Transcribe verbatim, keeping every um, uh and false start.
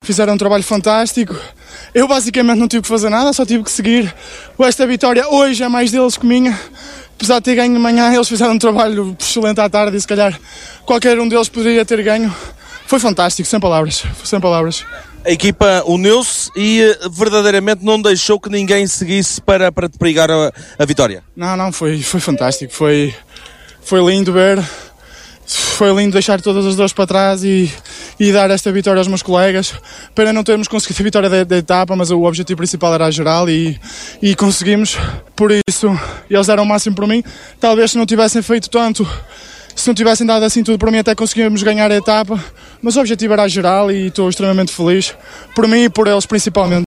fizeram um trabalho fantástico. Eu basicamente não tive que fazer nada, só tive que seguir. Esta vitória hoje é mais deles que minha. Apesar de ter ganho de manhã, eles fizeram um trabalho excelente à tarde e se calhar qualquer um deles poderia ter ganho. Foi fantástico, sem palavras, sem palavras. A equipa uniu-se e verdadeiramente não deixou que ninguém seguisse para, para te perigar a, a vitória. Não, não, foi, foi fantástico, foi, foi lindo ver, foi lindo deixar todas as dores para trás e, e dar esta vitória aos meus colegas. Pena não termos conseguido a vitória da, da etapa, mas o objetivo principal era a geral e, e conseguimos. Por isso, eles deram o máximo por mim. Talvez se não tivessem feito tanto, se não tivessem dado assim tudo para mim, até conseguíamos ganhar a etapa, mas o objetivo era a geral e estou extremamente feliz por mim e por eles principalmente.